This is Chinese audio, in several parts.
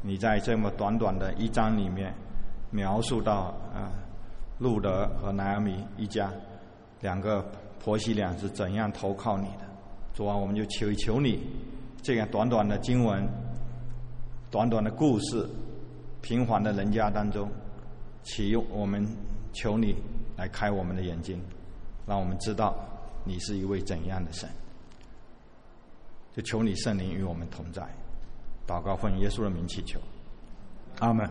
你在这么短短的一章里面描述到路德和拿俄米一家两个婆媳俩是怎样投靠你的。主啊，我们就求你，这样短短的经文，短短的故事，平凡的人家当中，我们求你来开我们的眼睛，让我们知道你是一位怎样的神。就求你圣灵与我们同在。祷告奉耶稣的名祈求，阿们。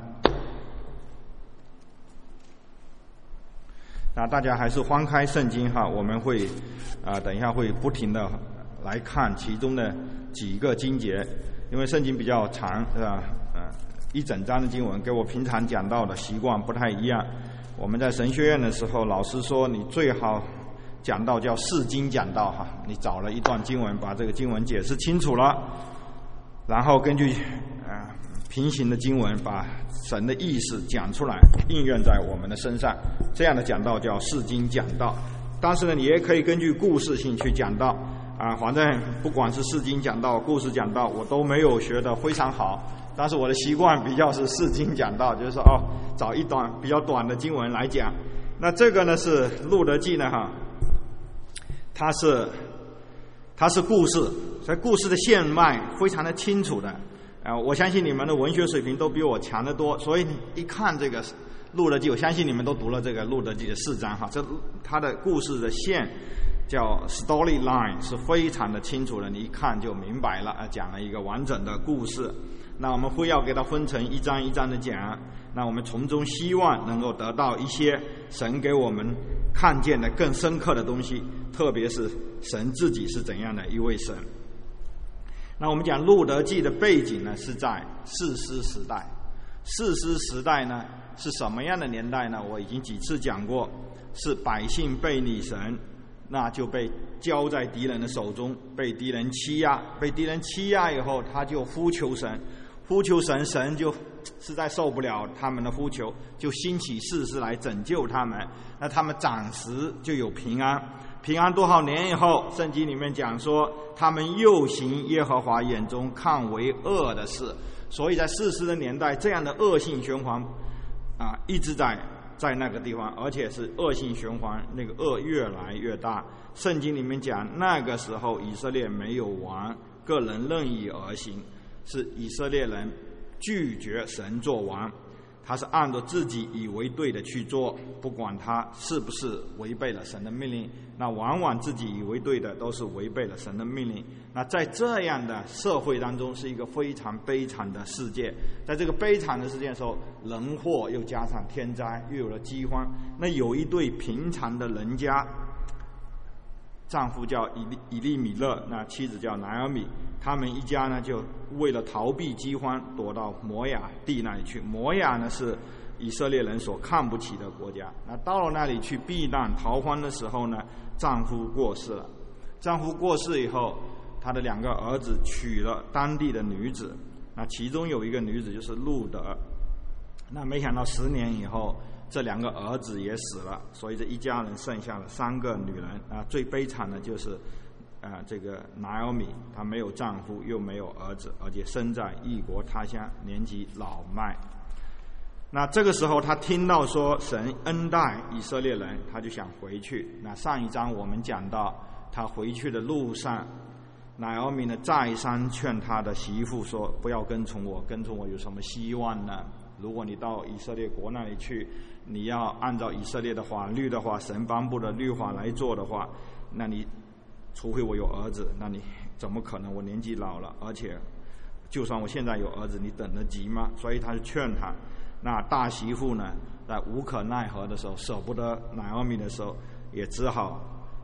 那大家还是翻开圣经哈，我们会等一下会不停的来看其中的几个经节，因为圣经比较长，一整章的经文跟我平常讲到的习惯不太一样。我们在神学院的时候，老师说你最好讲道叫释经讲道哈，你找了一段经文，把这个经文解释清楚了，然后根据平行的经文把神的意思讲出来，应用在我们的身上，这样的讲道叫释经讲道。但是呢，你也可以根据故事性去讲道反正不管是释经讲道、故事讲道，我都没有学得非常好，但是我的习惯比较是释经讲道，就是说找一段比较短的经文来讲。那这个呢是路德记呢它是故事，所以故事的线脉非常的清楚的。我相信你们的文学水平都比我强得多，所以你一看这个路德记，我相信你们都读了这个路德记的4章哈，这它的故事的线叫 storyline 是非常的清楚的，你一看就明白了，讲了一个完整的故事。那我们会要给它分成一章一章的讲，那我们从中希望能够得到一些神给我们看见的更深刻的东西，特别是神自己是怎样的一位神。那我们讲路德记的背景呢，是在士师时代。士师时代呢是什么样的年代呢？我已经几次讲过，是百姓背逆神，那就被交在敌人的手中，被敌人欺压，被敌人欺压以后，他就呼求神，神就实在受不了他们的呼求，就兴起士师来拯救他们。那他们暂时就有平安，平安多少年以后，圣经里面讲说，他们又行耶和华眼中看为恶的事。所以在士师的年代，这样的恶性循环一直在那个地方，而且是恶性循环，那个恶越来越大。圣经里面讲，那个时候以色列没有王，个人任意而行，是以色列人拒绝神做王，他是按照自己以为对的去做，不管他是不是违背了神的命令，那往往自己以为对的都是违背了神的命令。那在这样的社会当中，是一个非常悲惨的世界。在这个悲惨的世界的时候，人祸又加上天灾，又有了饥荒。那有一对平常的人家，丈夫叫以利米勒，那妻子叫拿俄米，他们一家呢就为了逃避饥荒，躲到摩亚地那里去。摩亚呢是以色列人所看不起的国家。那到了那里去避难逃荒的时候呢，丈夫过世了。丈夫过世以后，他的2个儿子娶了当地的女子，那其中有一个女子就是路德。那没想到10年以后，这2个儿子也死了，所以这一家人剩下了3个女人。最悲惨的就是这个拿俄米，她没有丈夫，又没有儿子，而且身在异国他乡，年纪老迈。那这个时候她听到说神恩待以色列人，她就想回去。那上一章我们讲到，她回去的路上，拿俄米呢再三劝他的媳妇说，不要跟从我，跟从我有什么希望呢？如果你到以色列国那里去，你要按照以色列的法律的话，神颁布的律法来做的话，那你除非我有儿子，那你怎么可能？我年纪老了，而且就算我现在有儿子，你等得及吗？所以他就劝他。那大媳妇呢，在无可奈何的时候，舍不得拿俄米的时候，也只好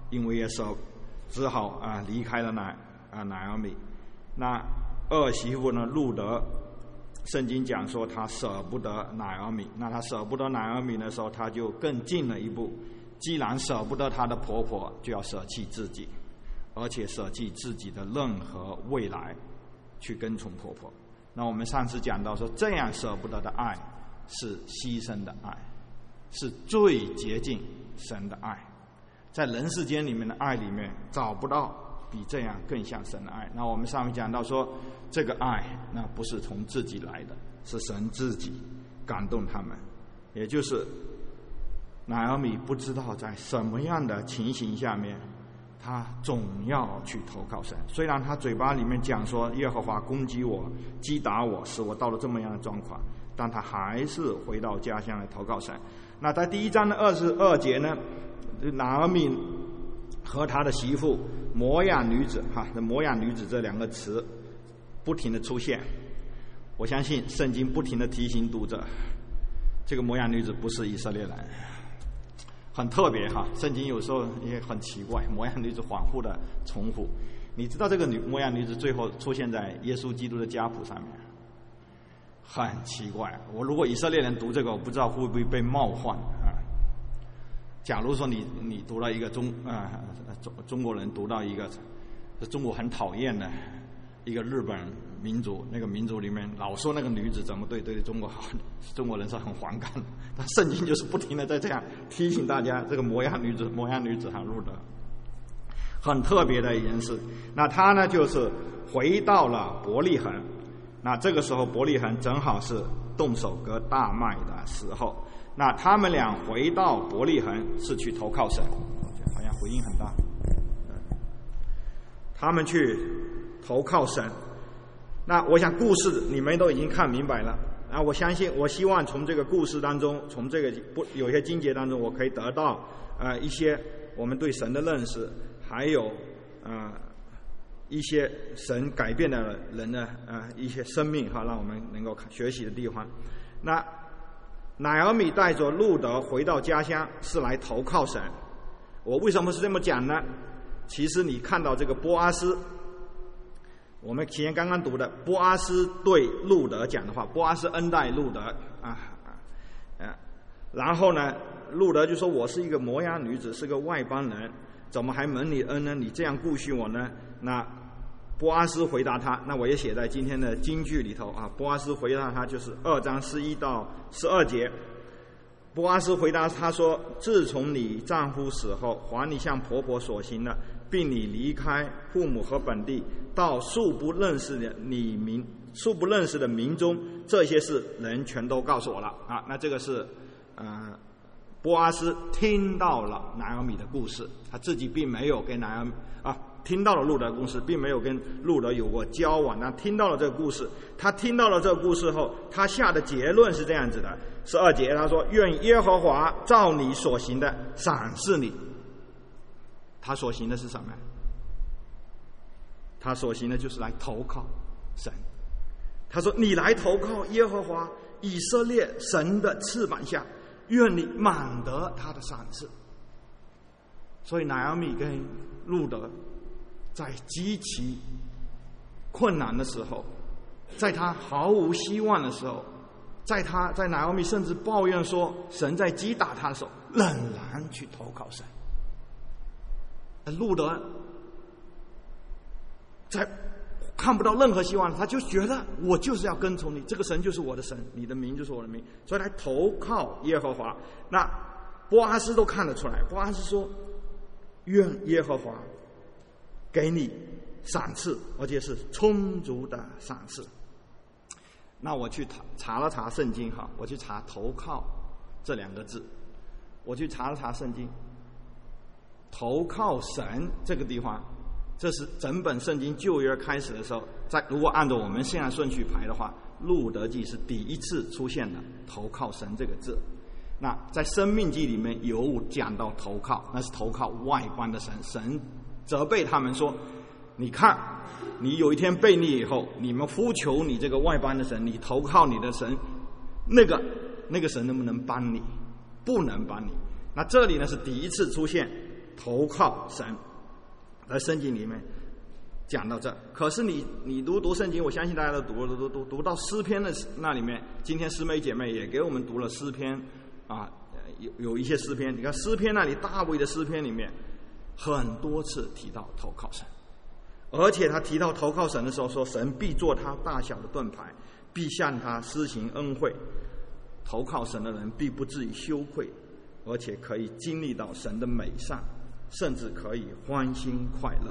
离开了拿俄米。那二媳妇呢，路德，圣经讲说他舍不得拿俄米。那他舍不得拿俄米的时候，他就更进了一步，既然舍不得他的婆婆，就要舍弃自己，而且舍弃自己的任何未来，去跟从婆婆。那我们上次讲到说，这样舍不得的爱是牺牲的爱，是最接近神的爱。在人世间里面的爱里面找不到比这样更像神的爱。那我们上面讲到说，这个爱那不是从自己来的，是神自己感动他们。也就是拿俄米不知道在什么样的情形下面，他总要去投靠神。虽然他嘴巴里面讲说耶和华攻击我、击打我，使我到了这么样的状况，但他还是回到家乡来投靠神。那在第1章的22节呢，拿俄米和他的媳妇摩亚女子摩亚女子这2个词不停的出现。我相信圣经不停的提醒读者，这个摩亚女子不是以色列人，很特别圣经有时候也很奇怪，摩亚女子反复的重复。你知道这个摩亚女子最后出现在耶稣基督的家谱上面，很奇怪。我如果以色列人读这个，我不知道会不会被冒犯假如说你读了一个中国人读到一个中国很讨厌的一个日本民族，那个民族里面老说那个女子怎么对中国好，中国人是很反感的。但圣经就是不停的在这样提醒大家，这个摩亚女子路德很特别的一件事。那她呢就是回到了伯利恒。那这个时候伯利恒正好是动手割大麦的时候。那他们俩回到伯利恒是去投靠神，好像回音很大。他们去投靠神。那我想故事你们都已经看明白了。我希望从这个故事当中，从这个有些经节当中，我可以得到一些我们对神的认识，还有一些神改变的人的一些生命让我们能够学习的地方。那乃俄米带着路德回到家乡是来投靠神。我为什么是这么讲呢？其实你看到这个波阿斯，我们前刚刚读的波阿斯对路德讲的话，波阿斯恩待路德然后呢，路德就说我是一个摩押女子，是个外邦人，怎么还蒙你恩呢？你这样顾恤我呢？那波阿斯回答他，那我也写在今天的金句里头波阿斯回答他就是2章11到12节。波阿斯回答他说，自从你丈夫死后，还你向婆婆所行的，并你离开父母和本地，到素不认识的民中，这些事人全都告诉我了那这个是波阿斯听到了乃俄米的故事，他自己并没有跟乃俄米听到了路德的故事，并没有跟路德有过交往。他听到了这个故事，后，他下的结论是这样子的：12节他说，愿耶和华照你所行的赏赐你。他所行的是什么？他所行的就是来投靠神。他说，你来投靠耶和华以色列神的翅膀下，愿你满得他的赏赐。所以乃俄米跟路德在极其困难的时候，在他毫无希望的时候，在乃俄米甚至抱怨说神在击打他的时候，仍然去投靠神。路德在看不到任何希望，他就觉得我就是要跟从你，这个神就是我的神，你的名就是我的名，所以来投靠耶和华。那波阿斯都看得出来，波阿斯说，愿耶和华给你赏赐，而且是充足的赏赐。那我去查了查圣经我去查投靠这2个字，我去查了查圣经，投靠神这个地方，这是整本圣经旧约开始的时候，如果按照我们现在顺序排的话，路德记是第一次出现的投靠神这个字。那在生命记里面有讲到投靠，那是投靠外邦的神。神责备他们说，你看你有一天悖逆以后，你们呼求你这个外邦的神，你投靠你的神，那个神能不能帮你？不能帮你。那这里呢是第一次出现投靠神，在圣经里面讲到这。可是你读圣经，我相信大家都读到诗篇的那里面，今天师妹姐妹也给我们读了诗篇有一些诗篇。你看诗篇那里，大卫的诗篇里面很多次提到投靠神，而且他提到投靠神的时候说，神必做他大小的盾牌，必向他施行恩惠。投靠神的人必不至于羞愧，而且可以经历到神的美善，甚至可以欢欣快乐。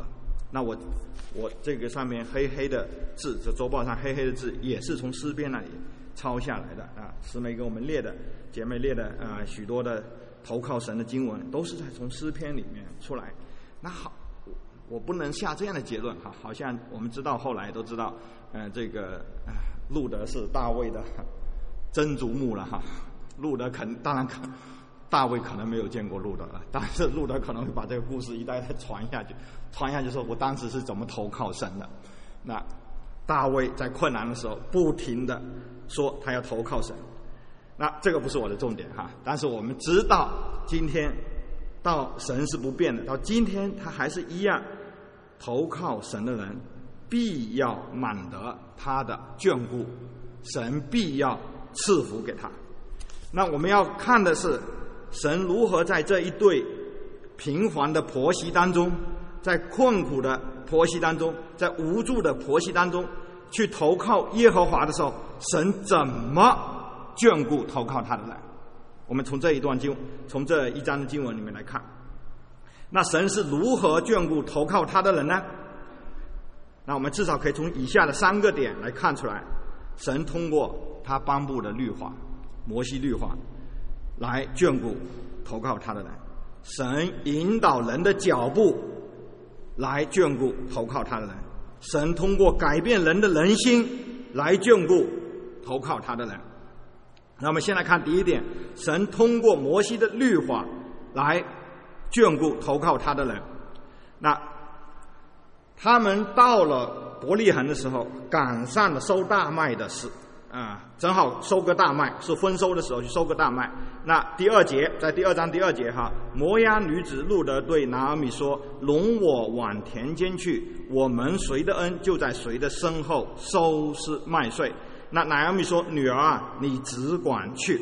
那我这个上面黑黑的字，这周报上黑黑的字也是从诗篇那里抄下来的啊。师妹给我们列的，姐妹列的许多的投靠神的经文都是从诗篇里面出来。那好，我不能下这样的结论哈，好像我们知道后来都知道，这个路德是大卫的曾祖母了哈。路德当然大卫可能没有见过路德了，但是路德可能会把这个故事一代代传下去，说我当时是怎么投靠神的。那大卫在困难的时候不停的说他要投靠神，那这个不是我的重点哈。但是我们知道今天到神是不变的，到今天他还是一样，投靠神的人必要满得他的眷顾，神必要赐福给他。那我们要看的是神如何在这一对平凡的婆媳当中，在困苦的婆媳当中，在无助的婆媳当中去投靠耶和华的时候，神怎么眷顾投靠他的人。我们从这一章的经文里面来看，那神是如何眷顾投靠他的人呢？那我们至少可以从以下的3个点来看出来，神通过他颁布的律法，摩西律法来眷顾投靠他的人，神引导人的脚步来眷顾投靠他的人，神通过改变人的人心来眷顾投靠他的人。那我们先来看第一点，神通过摩西的律法来眷顾投靠他的人。那他们到了伯利恒的时候，赶上了收大麦的事正好收割大麦，是丰收的时候去收割大麦。那第2节，在第2章第2节哈，摩押女子路德对拿俄米说：“容我往田间去，我们谁的恩就在谁的身后收拾麦穗。”那拿俄米说：“女儿啊，你只管去。”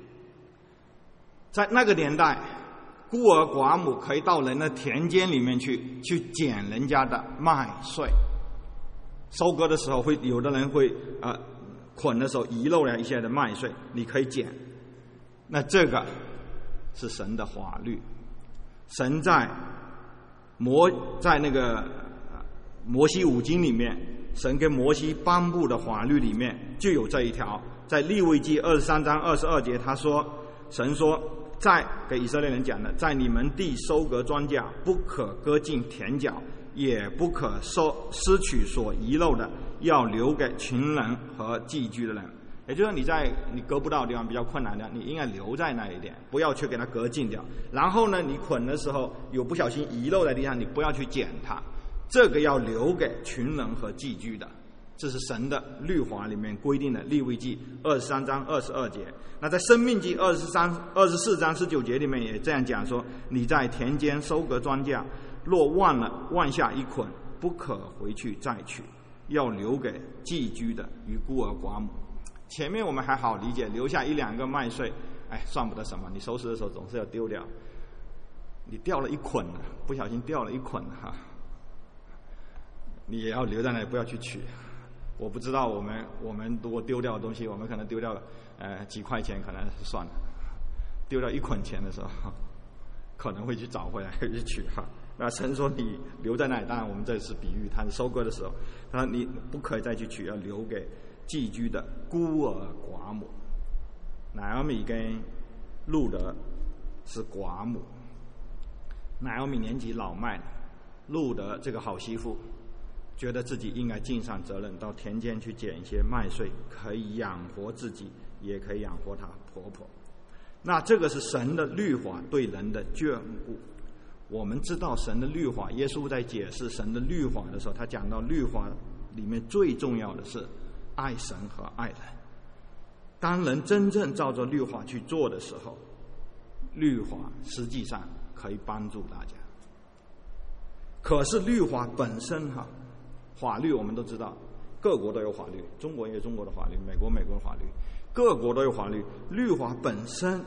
在那个年代，孤儿寡母可以到人的田间里面去捡人家的麦穗。收割的时候有的人会捆的时候遗漏了一些的麦穗，你可以捡。那这个是神的法律，神在那个摩西五经里面，神给摩西颁布的法律里面就有这一条。在利未记23章22节，神说，在给以色列人讲的，在你们地收割庄稼，不可割尽田角，也不可失取所遗漏的，要留给穷人和寄居的人。也就是说，你割不到的地方比较困难的，你应该留在那一点，不要去给它割尽掉。然后呢，你捆的时候有不小心遗漏在地上，你不要去捡它，这个要留给穷人和寄居的。这是神的律法里面规定的，利未记23章22节。那在申命记24章19节里面也这样讲说，你在田间收割庄稼，若忘下一捆，不可回去再取，要留给寄居的与孤儿寡母。前面我们还好理解，留下1-2个麦穗，算不得什么，你收拾的时候总是要丢掉。你掉了一捆了，不小心掉了一捆哈，你也要留在那里，不要去取。我不知道我们如果丢掉的东西，我们可能丢掉几块钱可能算了，丢掉1捆钱的时候，可能会去找回来去取哈。那神说你留在那里，当然我们这是比喻，他是收割的时候，他说你不可以再去取，要留给寄居的孤儿寡母。拿俄米跟路德是寡母，拿俄米年纪老迈了，路德这个好媳妇觉得自己应该尽上责任，到田间去捡一些麦穗，可以养活自己，也可以养活她婆婆。那这个是神的律法对人的眷顾。我们知道神的律法，耶稣在解释神的律法的时候，他讲到律法里面最重要的是爱神和爱人。当人真正照着律法去做的时候，律法实际上可以帮助大家。可是律法本身法律我们都知道，各国都有法律，中国也有中国的法律，美国的法律，各国都有法律。律法本身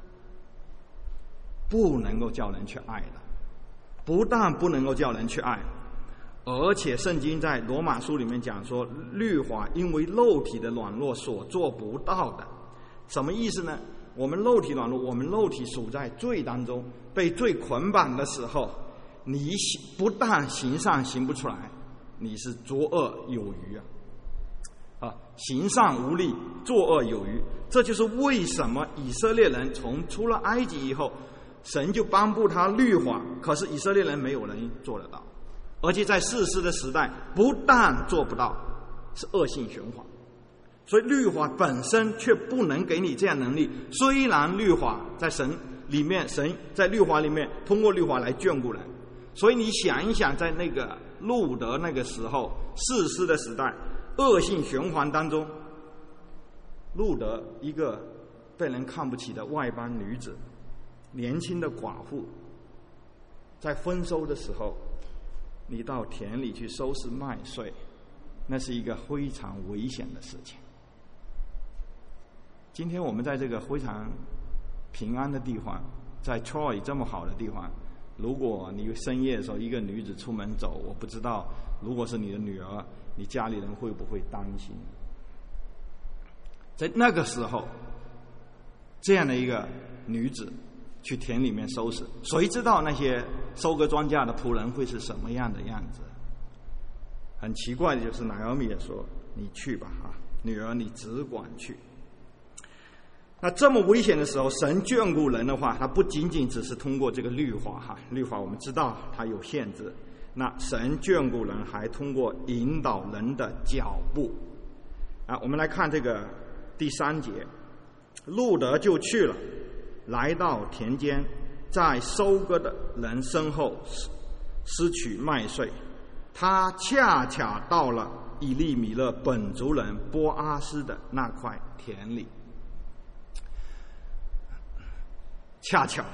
不能够叫人去爱的，不但不能够叫人去爱，而且圣经在罗马书里面讲说，律法因为肉体的软弱所做不到的。什么意思呢？我们肉体软弱，我们肉体属在罪当中，被罪捆绑的时候， 你不但行善行不出来，你是作恶有余行善无力，作恶有余。这就是为什么以色列人从出了埃及以后，神就颁布他律法，可是以色列人没有人做得到，而且在士师的时代不但做不到，是恶性循环。所以律法本身却不能给你这样能力。虽然律法在神在律法里面通过律法来眷顾人，所以你想一想，在那个路德那个时候，士师的时代，恶性循环当中，路德一个被人看不起的外邦女子，年轻的寡妇，在丰收的时候，你到田里去收拾麦穗，那是一个非常危险的事情。今天我们在这个非常平安的地方，在 Troy 这么好的地方，如果你深夜的时候一个女子出门走，我不知道如果是你的女儿，你家里人会不会担心？在那个时候，这样的一个女子去田里面收拾，谁知道那些收割庄稼的仆人会是什么样的样子？很奇怪的就是拿俄米也说：“你去吧，女儿，你只管去。”那这么危险的时候，神眷顾人的话，他不仅仅只是通过这个律法律法我们知道它有限制。那神眷顾人还通过引导人的脚步我们来看这个第3节，路德就去了，来到田间，在收割的人身后拾取麦穗。他恰巧到了以利米勒本族人波阿斯的那块田里。恰巧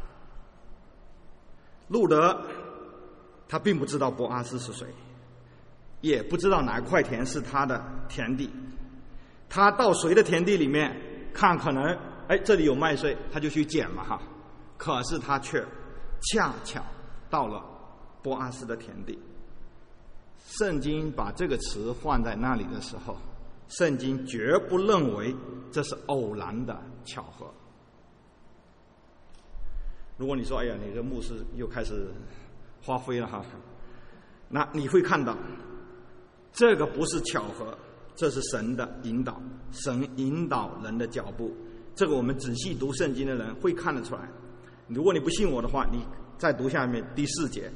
路德他并不知道波阿斯是谁，也不知道哪块田是他的田地。他到谁的田地里面看，可能这里有麦穗，他就去捡嘛可是他却恰巧到了波阿斯的田地。圣经把这个词放在那里的时候，圣经绝不认为这是偶然的巧合。如果你说你这牧师又开始发挥了那你会看到这个不是巧合，这是神的引导，神引导人的脚步。这个我们仔细读圣经的人会看得出来。如果你不信我的话，你再读下面第4节，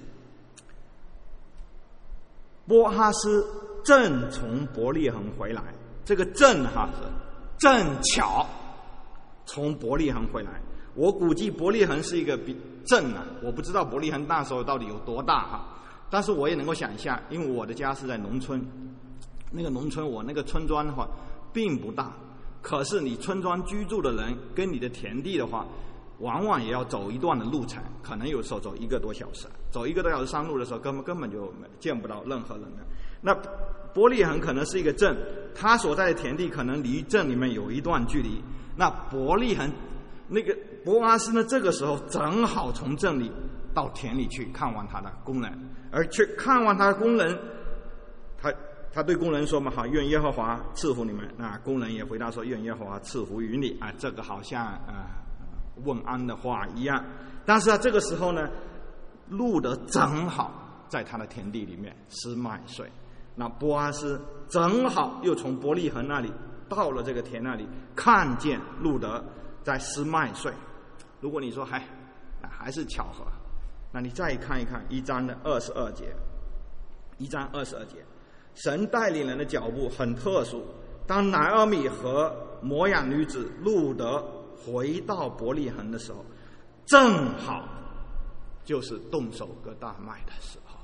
波阿斯正从伯利恒回来。这个正是正巧从伯利恒回来。我估计伯利恒是一个镇我不知道伯利恒那时候到底有多大但是我也能够想象，因为我的家是在农村，那个农村我那个村庄的话并不大，可是你村庄居住的人跟你的田地的话，往往也要走一段的路程，可能有时候走1个多小时，走1个多小时山路的时候根本就见不到任何人的。那伯利恒可能是一个镇，他所在的田地可能离镇里面有一段距离。那伯利恒那个波阿斯呢，这个时候正好从镇里到田里去看望他的工人，而去看望他的工人，他对工人说嘛愿耶和华赐福你们。那工人也回答说愿耶和华赐福于你这个好像问安的话一样。但是这个时候呢，路德正好在他的田地里面拾麦穗，那波阿斯正好又从伯利恒那里到了这个田那里，看见路德在拾麦穗。如果你说还是巧合，那你再看一看1章的22节。1章22节，神带领人的脚步很特殊。当拿俄米和摩亚女子路德回到伯利恒的时候，正好就是动手割大麦的时候。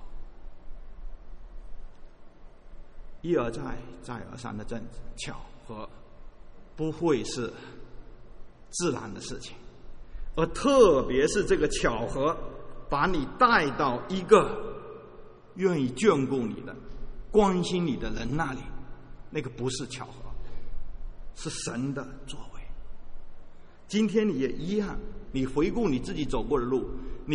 一而再再而三的这巧合不会是自然的事情，而特别是这个巧合把你带到一个愿意眷顾你的关心你的人那里，那个不是巧合，是神的作为。今天你也一样，你回顾你自己走过的路，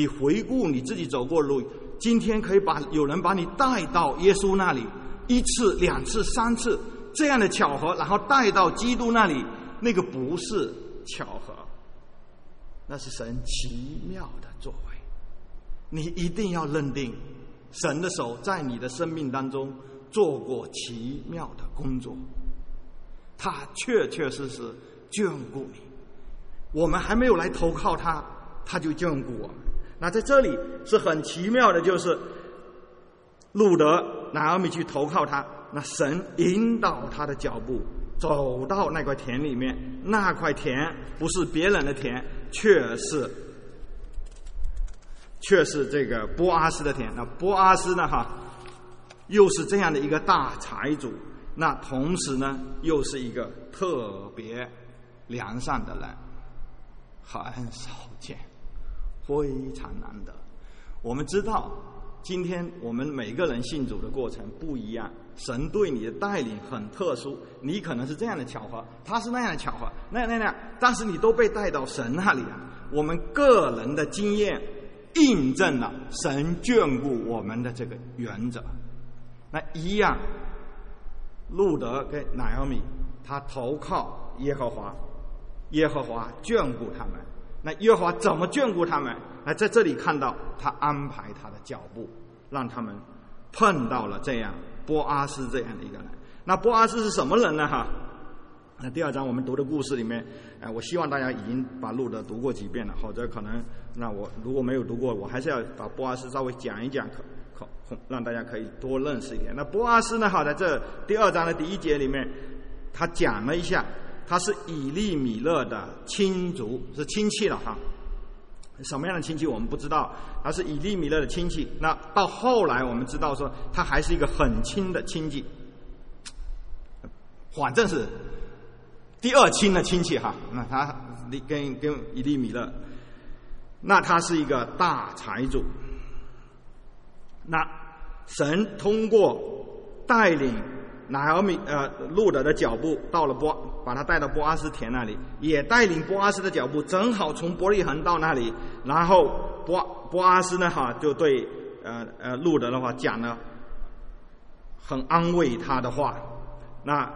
今天可以有人把你带到耶稣那里，1次、2次、3次这样的巧合，然后带到基督那里，那个不是巧合，那是神奇妙的作为。 你一定要认定神的手在你的生命当中做过奇妙的工作，他确确实实眷顾你。我们还没有来投靠他，他就眷顾我们。那在这里是很奇妙的，就是路得拿俄米去投靠他，那神引导他的脚步走到那块田里面，那块田不是别人的田，却是这个波阿斯的田。那波阿斯呢又是这样的一个大财主，那同时呢又是一个特别良善的人，很少见，非常难得。我们知道今天我们每个人信主的过程不一样，神对你的带领很特殊，你可能是这样的巧合，他是那样的巧合，那样，但是你都被带到神那里了。我们个人的经验印证了神眷顾我们的这个原则。那一样，路得跟拿俄米他投靠耶和华，耶和华眷顾他们。那耶和华怎么眷顾他们？那在这里看到他安排他的脚步，让他们碰到了这样波阿斯这样的一个人。那波阿斯是什么人呢？那第2章我们读的故事里面，我希望大家已经把路得读过几遍了，或者可能那我如果没有读过，我还是要把波阿斯稍微讲一讲，让大家可以多认识一点。那波阿斯呢，在这第2章的第1节里面，他讲了一下，他是以利米勒的亲族，是亲戚了什么样的亲戚我们不知道，他是以利米勒的亲戚。那到后来我们知道说，他还是一个很亲的亲戚，反正是第2亲的亲戚那他跟以利米勒，那他是一个大财主。那神通过带领拿俄米路得的脚步到了把他带到波阿斯田那里，也带领波阿斯的脚步正好从伯利恒到那里，然后波阿斯呢就对路得的话讲了很安慰他的话，那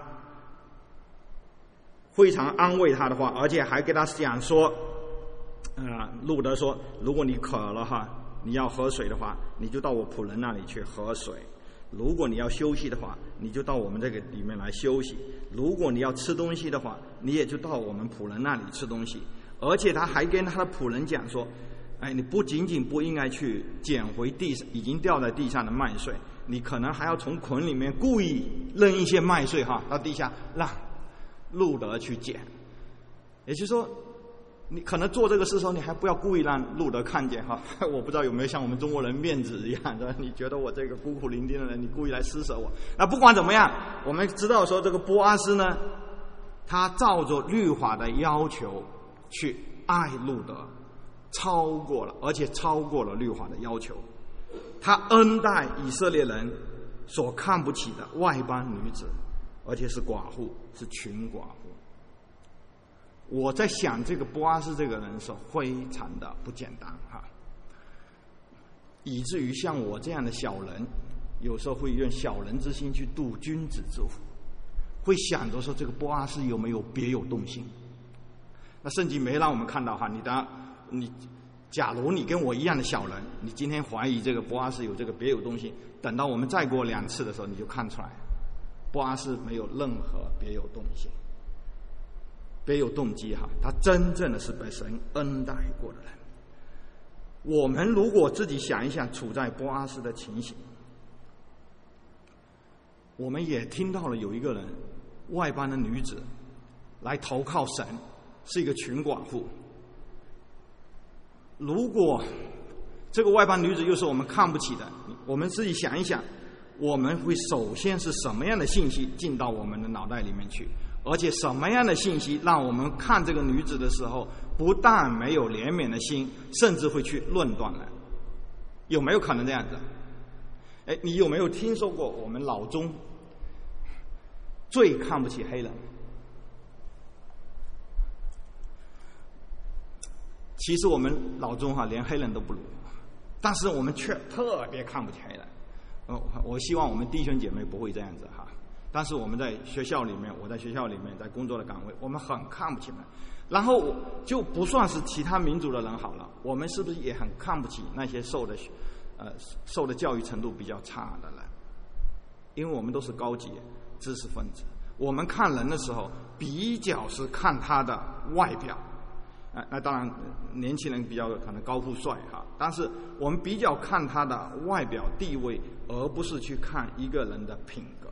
非常安慰他的话，而且还给他讲说路得说，如果你渴了你要喝水的话，你就到我仆人那里去喝水，如果你要休息的话，你就到我们这个里面来休息，如果你要吃东西的话，你也就到我们仆人那里吃东西。而且他还跟他的仆人讲说，你不仅仅不应该去捡回已经掉在地上的麦穗，你可能还要从捆里面故意扔一些麦穗到地下，让路得去捡。也就是说，你可能做这个事的时候，你还不要故意让路得看见我不知道有没有像我们中国人面子一样的，你觉得我这个孤苦伶仃的人，你故意来施舍我。那不管怎么样，我们知道说这个波阿斯呢，他照着律法的要求去爱路得，而且超过了律法的要求。他恩待以色列人所看不起的外邦女子，而且是寡妇，是群寡妇。我在想这个波阿斯这个人的时候，非常的不简单以至于像我这样的小人，有时候会用小人之心去度君子之腹，会想着说这个波阿斯有没有别有动心。那圣经没让我们看到假如你跟我一样的小人，你今天怀疑这个波阿斯有这个别有动心，等到我们再过2次的时候，你就看出来波阿斯没有任何别有动心，别有动机他真正的是被神恩待过的人。我们如果自己想一想处在波阿斯的情形，我们也听到了有一个人外邦的女子来投靠神，是一个群寡妇。如果这个外邦女子又是我们看不起的，我们自己想一想，我们会首先是什么样的信息进到我们的脑袋里面去，而且什么样的信息让我们看这个女子的时候，不但没有怜悯的心，甚至会去论断了？有没有可能这样子？你有没有听说过我们老中最看不起黑人？其实我们老中连黑人都不如，但是我们却特别看不起黑人。我希望我们弟兄姐妹不会这样子但是我们在学校里面，我在学校里面在工作的岗位，我们很看不起人。然后就不算是其他民族的人好了，我们是不是也很看不起那些受的教育程度比较差的人？因为我们都是高级知识分子，我们看人的时候比较是看他的外表。那当然，年轻人比较可能高富帅哈，但是我们比较看他的外表地位，而不是去看一个人的品格。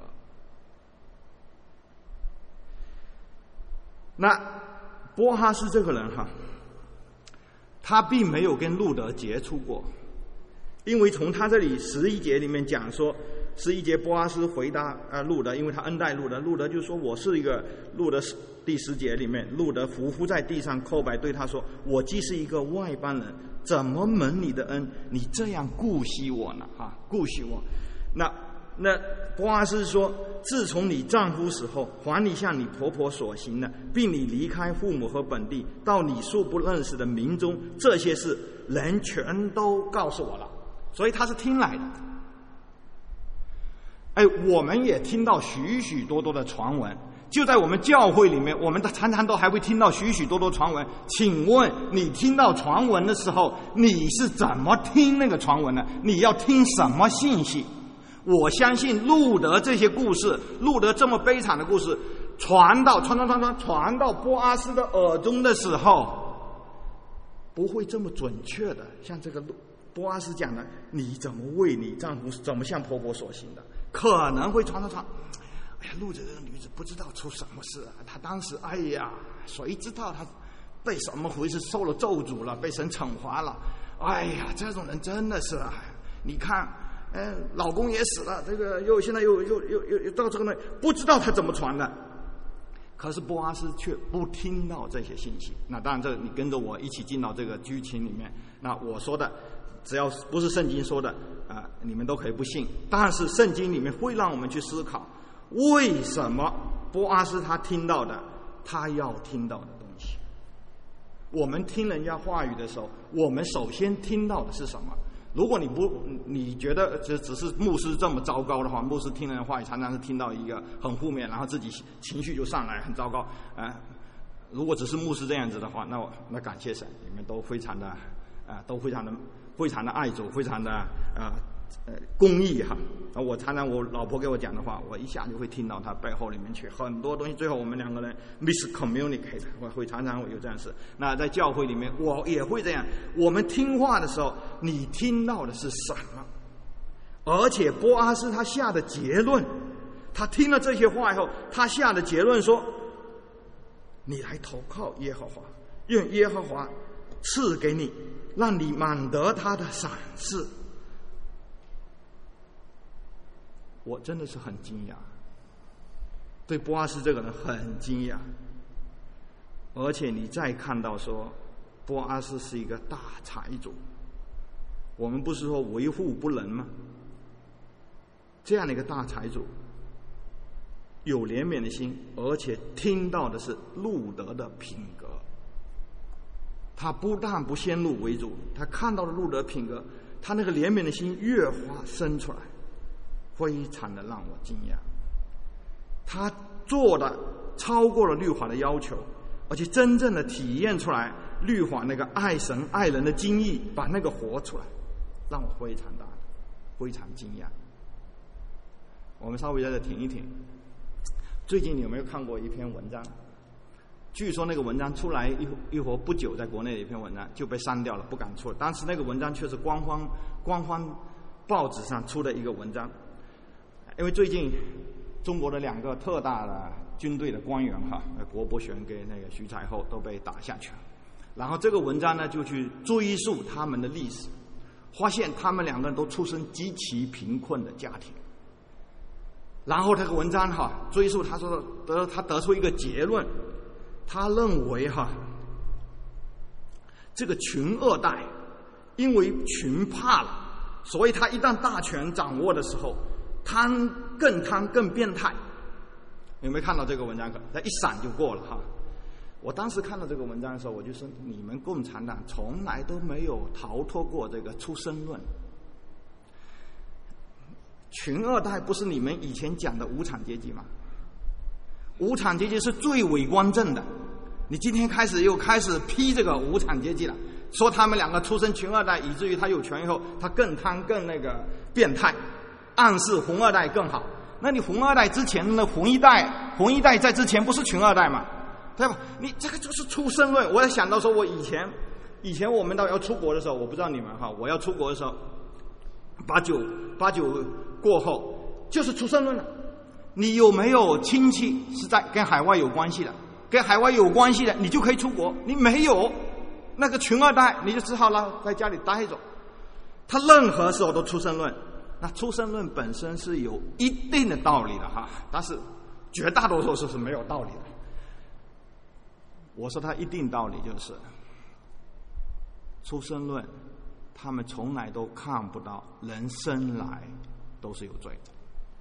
那波阿斯这个人哈，他并没有跟路德接触过，因为从他这里11节里面讲说，11节波阿斯回答路德，因为他恩待路德，路德就说我是一个路德第10节里面，路德伏伏在地上叩拜，对他说：“我既是一个外邦人，怎么蒙你的恩？你这样顾惜我呢？顾惜我。”那波阿斯说：“自从你丈夫死后，还你向你婆婆所行的，并你离开父母和本地，到你素不认识的民中，这些事人全都告诉我了。”所以他是听来的。我们也听到许许多多的传闻，就在我们教会里面，我们常常都还会听到许许多多传闻。请问你听到传闻的时候，你是怎么听那个传闻呢？你要听什么信息？我相信路德这些故事，路德这么悲惨的故事，传到波阿斯的耳中的时候，不会这么准确的，像这个波阿斯讲的，你怎么为你丈夫怎么向婆婆所行的，可能会传。路德这个女子不知道出什么事啊，她当时谁知道她被什么回事受了咒诅了，被神惩罚了。这种人真的是你看。老公也死了，这个现在又到这个呢，不知道他怎么传的。可是波阿斯却不听到这些信息。那当然，你跟着我一起进到这个剧情里面。那我说的，只要不是圣经说的你们都可以不信。但是圣经里面会让我们去思考，为什么波阿斯他听到的，他要听到的东西。我们听人家话语的时候，我们首先听到的是什么？如果你觉得只是牧师这么糟糕的话，牧师听人的话语常常是听到一个很负面，然后自己情绪就上来，很糟糕。如果只是牧师这样子的话，那感谢神，你们都非常的非常的爱主，非常的公义哈。我常常我老婆给我讲的话，我一下就会听到她背后里面去很多东西，最后我们两个人 miscommunicate， 我会常常有这样事。那在教会里面我也会这样，我们听话的时候，你听到的是什么？而且波阿斯他下的结论，他听了这些话以后，他下的结论说：你来投靠耶和华，愿耶和华赐给你，让你满得他的赏赐。我真的是很惊讶，对波阿斯这个人很惊讶。而且你再看到说，波阿斯是一个大财主，我们不是说为富不仁吗？这样的一个大财主，有怜悯的心，而且听到的是路德的品格。他不但不先入为主，他看到了路德品格，他那个怜悯的心越发生出来，非常的让我惊讶。他做的超过了律法的要求，而且真正的体验出来律法那个爱神爱人的精义，把那个活出来，让我非常惊讶。我们稍微在这停一停。最近你有没有看过一篇文章？据说那个文章出来一会儿不久，在国内的一篇文章就被删掉了，不敢出了。当时那个文章却是官方报纸上出的一个文章。因为最近中国的2个特大的军队的官员国伯玄跟那个徐才厚都被打下去了。然后这个文章呢就去追溯他们的历史，发现他们2个人都出身极其贫困的家庭。然后这个文章追溯，他说他得出一个结论，他认为这个群二代因为群怕了，所以他一旦大权掌握的时候，贪更变态。有没有看到这个文章？他一闪就过了我当时看到这个文章的时候，我就说你们共产党从来都没有逃脱过这个出生论。 群二代不是你们以前讲的无产阶级吗？无产阶级是最伪光正的，你今天又开始批这个无产阶级了，说他们两个出身群二代，以至于他有权以后他更贪更变态，暗示红二代更好。那你红二代之前的红一代在之前不是群二代吗？对吧？你这个就是出身论。我也想到说，我以前我们到要出国的时候，我不知道你们哈，我要出国的时候89过后就是出身论了。你有没有亲戚是在跟海外有关系的？跟海外有关系的，你就可以出国。你没有那个群二代，你就只好在家里待着。他任何时候都出身论。那出身论本身是有一定的道理的哈，但是绝大多数是没有道理的。我说他一定道理就是出身论，他们从来都看不到人生来都是有罪的。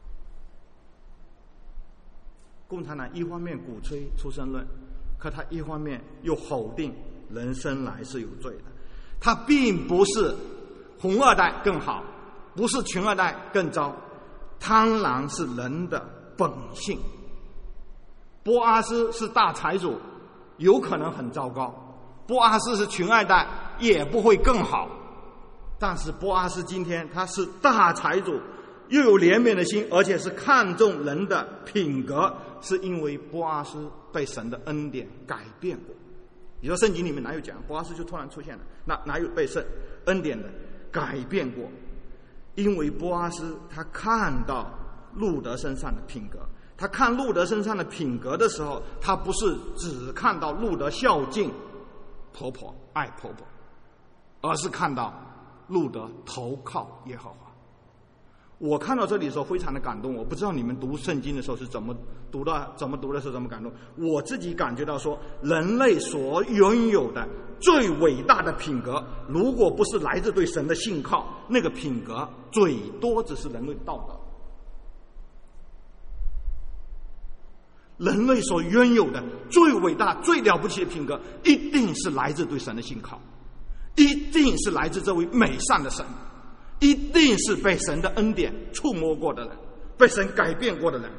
共产党一方面鼓吹出身论，可他一方面又否定人生来是有罪的。他并不是红二代更好，不是群二代更糟，贪婪是人的本性。波阿斯是大财主，有可能很糟糕；波阿斯是群二代，也不会更好。但是波阿斯今天他是大财主，又有怜悯的心，而且是看重人的品格，是因为波阿斯被神的恩典改变过。你说圣经里面哪有讲波阿斯就突然出现了？哪有被圣恩典的改变过？因为波阿斯他看到路德身上的品格，他看路德身上的品格的时候，他不是只看到路德孝敬婆婆、爱婆婆，而是看到路德投靠耶和华。我看到这里的时候非常的感动，我不知道你们读圣经的时候是怎么读的时候怎么感动。我自己感觉到说，人类所拥有的最伟大的品格，如果不是来自对神的信靠，那个品格最多只是人类道德。人类所拥有的最伟大最了不起的品格，一定是来自对神的信靠，一定是来自这位美善的神，一定是被神的恩典触摸过的人，被神改变过的人。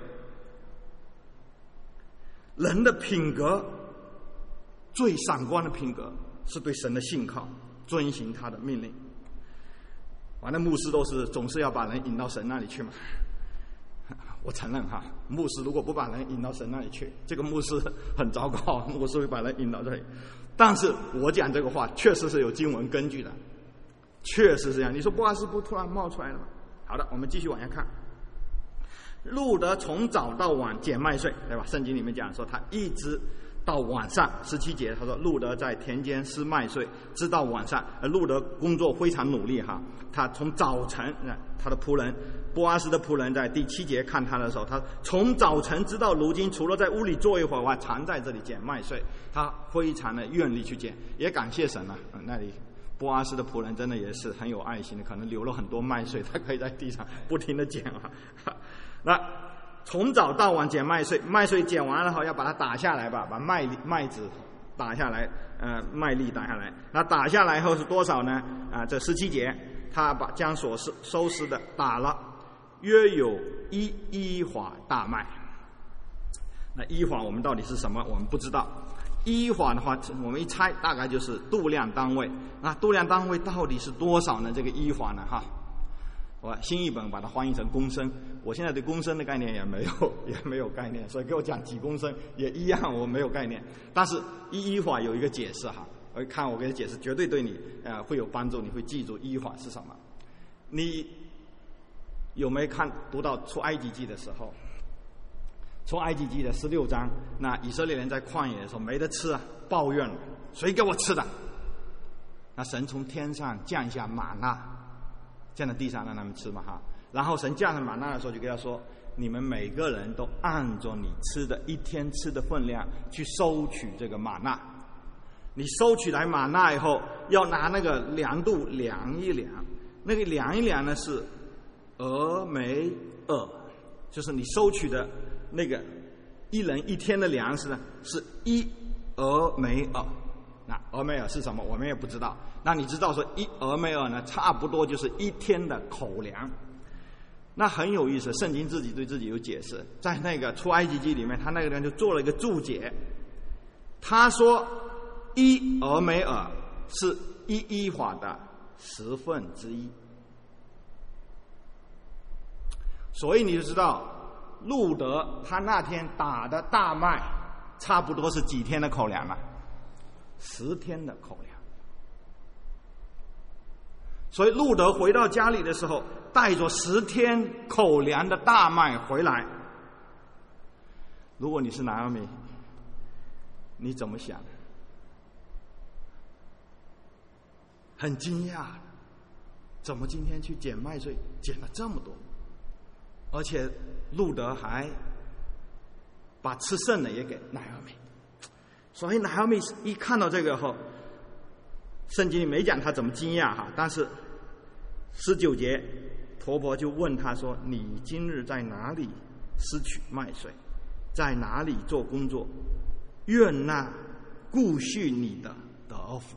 人的品格最闪光的品格是对神的信靠，遵行他的命令。反正牧师总是要把人引到神那里去嘛。我承认哈，牧师如果不把人引到神那里去，这个牧师很糟糕，牧师会把人引到这里。但是我讲这个话确实是有经文根据的，确实是这样。你说波阿斯不突然冒出来了吗？好的，我们继续往下看。路德从早到晚捡麦穗，对吧？圣经里面讲说他一直到晚上。17节他说路德在田间施麦穗，直到晚上。路德工作非常努力哈，他从早晨，他的仆人波阿斯的仆人在第7节看他的时候，他从早晨直到如今，除了在屋里坐一会儿外，常在这里捡麦穗。他非常的愿力去捡，也感谢神啊。那里波阿斯的仆人真的也是很有爱心的，可能留了很多麦穗，他可以在地上不停的捡啊。那从早到晚捡麦穗，麦穗捡完了后要把它打下来吧，把麦子打下来，麦粒打下来。那打下来后是多少呢？这17节，他将所收拾的打了，约有1伊法大麦。那伊法我们到底是什么？我们不知道。伊法的话，我们一猜大概就是度量单位。那度量单位到底是多少呢？这个伊法呢？哈。我新译本把它翻译成公升，我现在对公升的概念也没有概念，所以给我讲几公升也一样，我没有概念。但是伊法有一个解释哈，我看我给你解释，绝对对你会有帮助，你会记住伊法是什么。你有没有读到出埃及记的时候？出埃及记的16章，那以色列人在旷野的时候没得吃啊，抱怨了，谁给我吃的？那神从天上降下玛纳，降在地上让他们吃嘛哈。然后神降下玛纳的时候，就跟他说：你们每个人都按着你吃的一天吃的分量去收取这个玛纳。你收取来玛纳以后，要拿那个量度量一量，那个量一量呢是俄梅尔，就是你收取的那个一人一天的粮食呢是1俄梅尔。那俄梅尔是什么？我们也不知道。那你知道说1俄梅尔呢，差不多就是1天的口粮。 那很有意思，圣经自己对自己有解释，在那个出埃及记里面，他那个人就做了一个注解，他说伊俄梅尔是伊法的1/10，所以你就知道路德他那天打的大麦差不多是几天的口粮了？10天的口粮。所以路德回到家里的时候，带着10天口粮的大麦回来。如果你是拿俄米，你怎么想？很惊讶，怎么今天去减麦穗减了这么多？而且路德还把吃剩的也给拿俄米。所以拿俄米一看到这个后，圣经里没讲他怎么惊讶哈，但是19节婆婆就问他说：“你今日在哪里拾取麦穗？在哪里做工作？愿那顾恤你的得福。”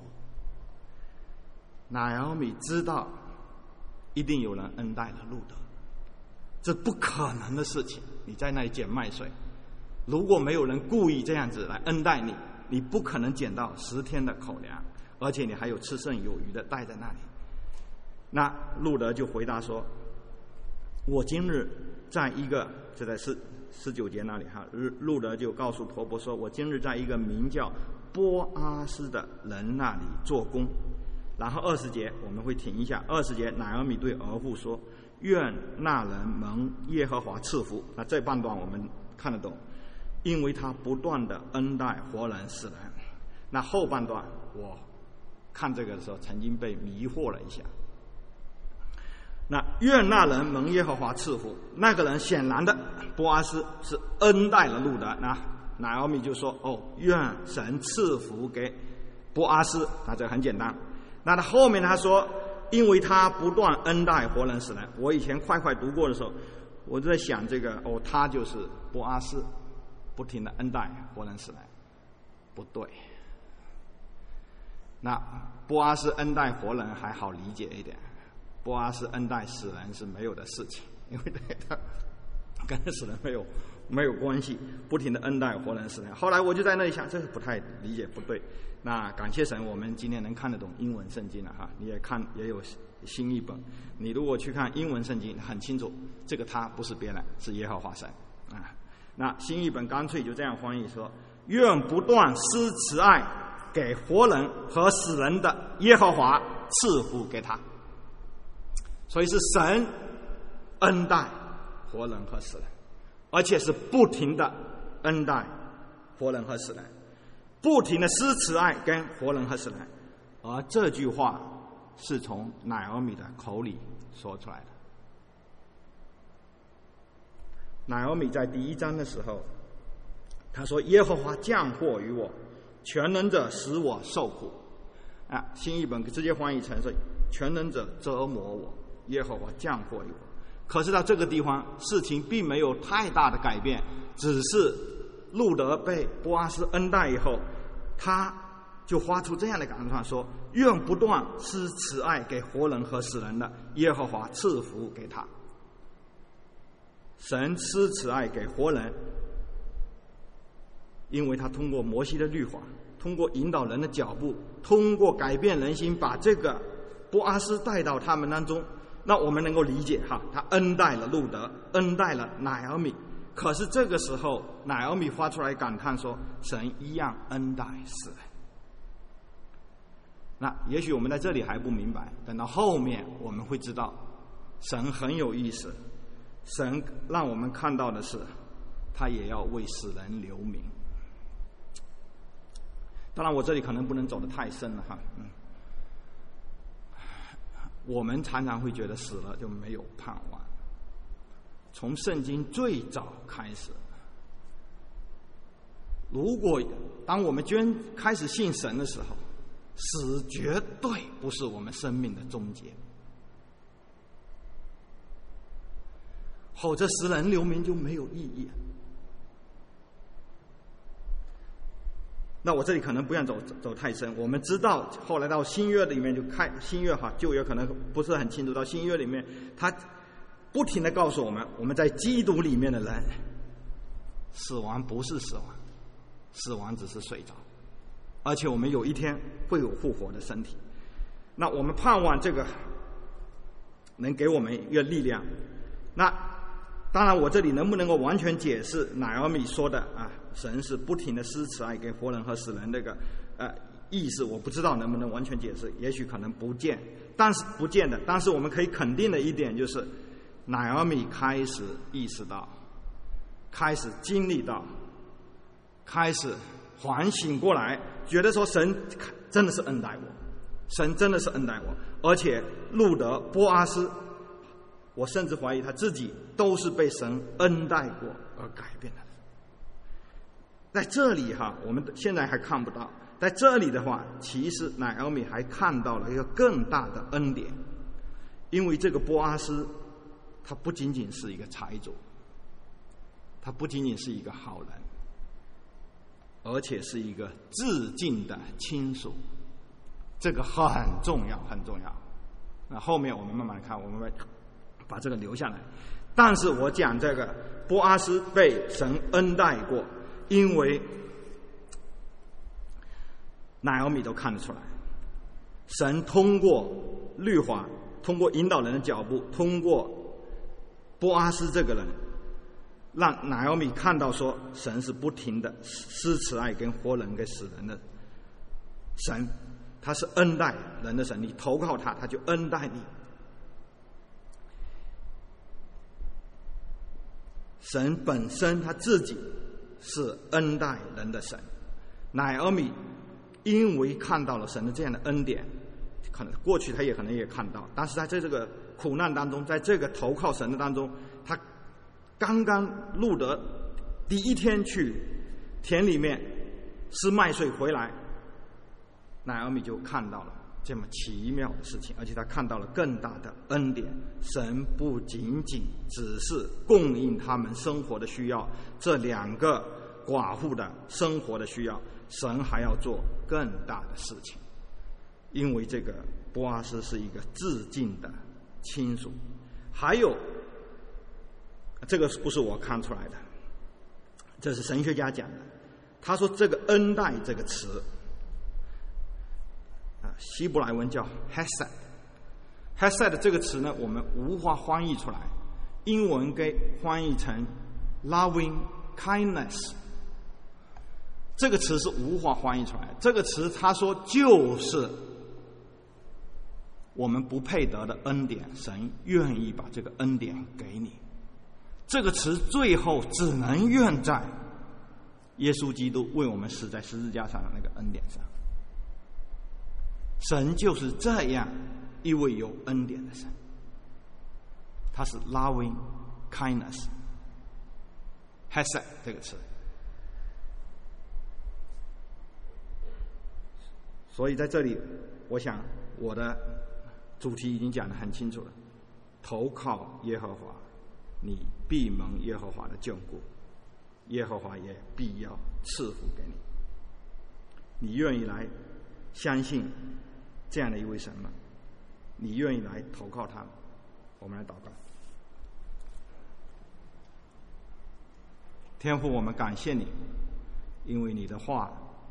拿俄米知道一定有人恩待了路德，这不可能的事情。你在那里捡麦穗，如果没有人故意这样子来恩待你，你不可能捡到10天的口粮，而且你还有吃剩有余的带在那里。那路德就回答说：“我今日在一个，这在19节那里哈，路德就告诉婆婆说：我今日在一个名叫波阿斯的人那里做工。”然后20节我们会停一下，20节拿俄米对儿妇说：“愿那人蒙耶和华赐福。”那这半段我们看得懂，因为他不断的恩待活人死人。那后半段我看这个的时候曾经被迷惑了一下。那愿那人蒙耶和华赐福，那个人显然的波阿斯是恩待了路德。那拿俄米就说：“哦，愿神赐福给波阿斯。”那这很简单。那他后面他说：“因为他不断恩待活人死人。”我以前快读过的时候，我就在想这个他就是波阿斯，不停的恩待活人死人，不对。那波阿斯恩待活人还好理解一点，波阿斯恩待死人是没有的事情，因为他跟死人没有关系，不停的恩待活人死人。后来我就在那里想，这是不太理解，不对。那感谢神，我们今天能看得懂英文圣经了哈，你也有新译本。你如果去看英文圣经，很清楚，这个他不是别人，是耶和华神啊。那新译本干脆就这样翻译说：“愿不断施慈爱给活人和死人的耶和华赐福给他。”所以是神恩待活人和死人，而且是不停的恩待活人和死人，不停的施慈爱跟活人和死人。而这句话是从拿俄米的口里说出来的。拿俄米在第1章的时候，他说：“耶和华降祸于我，全能者使我受苦。”新译本直接翻译成是“全能者折磨我，耶和华降祸于我”。可是到这个地方，事情并没有太大的改变，只是路德被波阿斯恩待以后，他就发出这样的感叹说：“愿不断施慈爱给活人和死人的耶和华赐福给他。”神施慈爱给活人，因为他通过摩西的律法，通过引导人的脚步，通过改变人心，把这个波阿斯带到他们当中。那我们能够理解哈，他恩待了路德，恩待了拿俄米。可是这个时候，拿俄米发出来感叹说：“神一样恩待死人。”那也许我们在这里还不明白，等到后面我们会知道，神很有意思。神让我们看到的是，他也要为死人留名。当然，我这里可能不能走得太深了哈。我们常常会觉得死了就没有盼望。从圣经最早开始，当我们开始信神的时候，死绝对不是我们生命的终结。否则死人留名就没有意义。那我这里可能不想走太深。我们知道后来到新约里面就新约哈，旧约可能不是很清楚。到新约里面，他不停地告诉我们，我们在基督里面的人，死亡不是死亡，死亡只是睡着，而且我们有一天会有复活的身体。那我们盼望这个能给我们一个力量。那当然，我这里能不能够完全解释乃俄米说的神是不停的施慈爱给活人和死人这个意思，我不知道能不能完全解释，也许可能不见得。但是我们可以肯定的一点就是，乃俄米开始意识到，开始经历到，开始反省过来，觉得说神真的是恩待我，神真的是恩待我，而且路德、波阿斯，我甚至怀疑他自己都是被神恩待过而改变的。在这里我们现在还看不到，在这里的话，其实乃俄米还看到了一个更大的恩典，因为这个波阿斯，他不仅仅是一个财主，他不仅仅是一个好人，而且是一个至近的亲属，这个很重要，很重要。那后面我们慢慢看，我们会把这个留下来。但是我讲这个波阿斯被神恩待过，因为乃俄米都看得出来，神通过律法，通过引导人的脚步，通过波阿斯这个人，让乃俄米看到说，神是不停的施慈爱跟活人跟死人的神，他是恩待人的神，你投靠他，他就恩待你。神本身他自己是恩待人的神，乃俄米因为看到了神的这样的恩典，可能过去他也可能也看到，但是在这个苦难当中，在这个投靠神的当中，他刚刚路德第一天去田里面施麦穗回来，乃俄米就看到了这么奇妙的事情，而且他看到了更大的恩典。神不仅仅只是供应他们生活的需要，这两个寡妇的生活的需要，神还要做更大的事情。因为这个波阿斯是一个至近的亲属。还有这个不是我看出来的，这是神学家讲的。他说这个恩待这个词希伯来文叫 Hesed 这个词呢，我们无法翻译出来，英文给翻译成 loving kindness， 这个词是无法翻译出来。这个词他说就是我们不配得的恩典，神愿意把这个恩典给你。这个词最后只能用在耶稣基督为我们死在十字架上的那个恩典上。神就是这样一位有恩典的神，他是 loving kindness Hesed 这个词。所以在这里我想我的主题已经讲得很清楚了，投靠耶和华，你必蒙耶和华的眷顾，耶和华也必要赐福给你。你愿意来相信这样的一位神吗？你愿意来投靠他吗？我们来祷告。天父，我们感谢你，因为你的话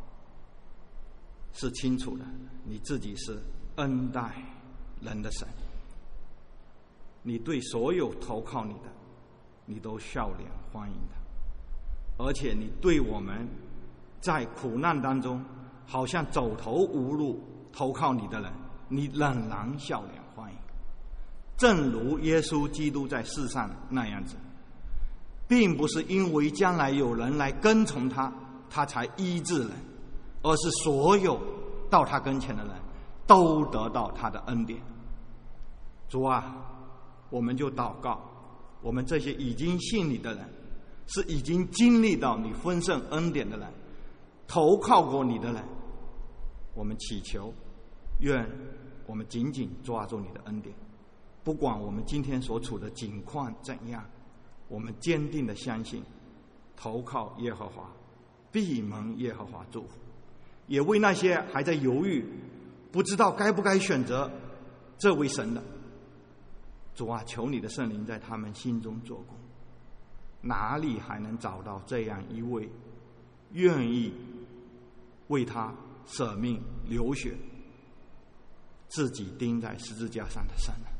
是清楚的，你自己是恩待人的神，你对所有投靠你的，你都笑脸欢迎的，而且你对我们在苦难当中好像走投无路投靠你的人，你仍然笑脸欢迎。正如耶稣基督在世上那样子，并不是因为将来有人来跟从他，他才医治人，而是所有到他跟前的人都得到他的恩典。主啊，我们就祷告，我们这些已经信你的人，是已经经历到你丰盛恩典的人，投靠过你的人，我们祈求，愿我们紧紧抓住你的恩典，不管我们今天所处的境况怎样，我们坚定的相信，投靠耶和华，必蒙耶和华祝福。也为那些还在犹豫，不知道该不该选择这位神的， 主啊，求你的圣灵在他们心中做工。哪里还能找到这样一位愿意为他舍命流血，自己钉在十字架上的神呢？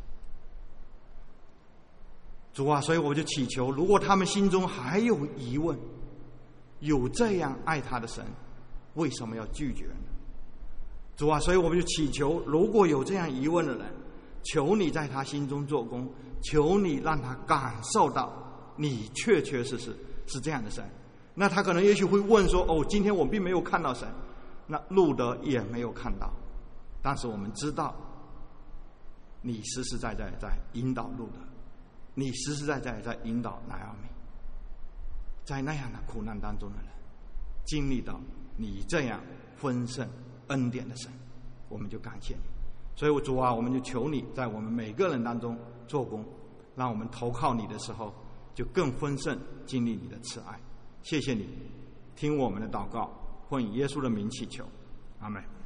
主啊，所以我就祈求，如果他们心中还有疑问，有这样爱他的神，为什么要拒绝呢？主啊，所以我们就祈求，如果有这样疑问的人，求你在他心中做工，求你让他感受到你确确实实是这样的神。那他可能也许会问说，今天我并没有看到神，那路德也没有看到，但是我们知道你实实在在在引导路德，你实实在在在引导拿俄米，在那样的苦难当中的人经历到你这样丰盛恩典的神，我们就感谢你。所以主啊，我们就求你在我们每个人当中做工，让我们投靠你的时候就更丰盛经历你的慈爱。谢谢你听我们的祷告，奉耶稣的名祈求，阿们。